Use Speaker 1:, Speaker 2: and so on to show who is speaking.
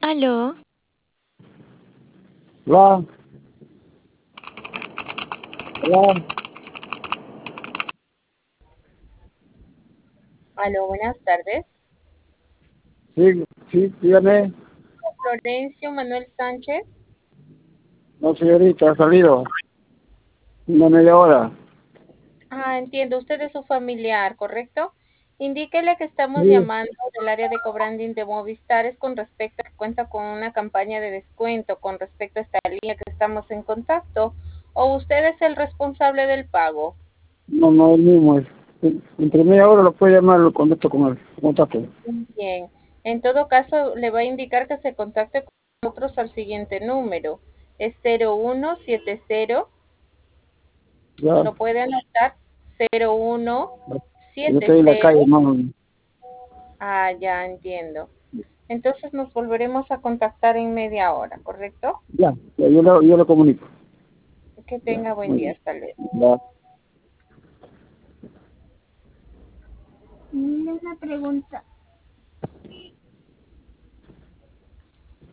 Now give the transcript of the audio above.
Speaker 1: Aló,
Speaker 2: Hola, hola,
Speaker 3: Aló, buenas tardes.
Speaker 2: sí, sí, dígame.
Speaker 3: Florencio Manuel Sánchez.
Speaker 2: No, señorita, ha salido una media hora.
Speaker 3: Entiendo, usted es su familiar, ¿correcto? Indíquele que estamos
Speaker 2: Sí,
Speaker 3: llamando del área de cobranding de Movistar, es con respecto a que cuenta con una campaña de descuento con respecto a esta línea que estamos en contacto, o usted es el responsable del pago.
Speaker 2: no, no, el mismo es. Entre media hora lo puede llamar, lo conecto con él, contacto.
Speaker 3: Bien, en todo caso le va a indicar que se contacte con nosotros al siguiente número, es 0170,
Speaker 2: Ya,
Speaker 3: lo puede anotar,
Speaker 2: yo estoy en la
Speaker 3: 0170.
Speaker 2: calle, hermano.
Speaker 3: Ya entiendo. Entonces nos volveremos a contactar en media hora, ¿correcto?
Speaker 2: Ya, yo lo comunico.
Speaker 3: Que
Speaker 2: Ya,
Speaker 3: tenga buen
Speaker 2: muy
Speaker 3: día.
Speaker 2: bien.
Speaker 3: Hasta luego.
Speaker 2: Ya.
Speaker 1: una pregunta.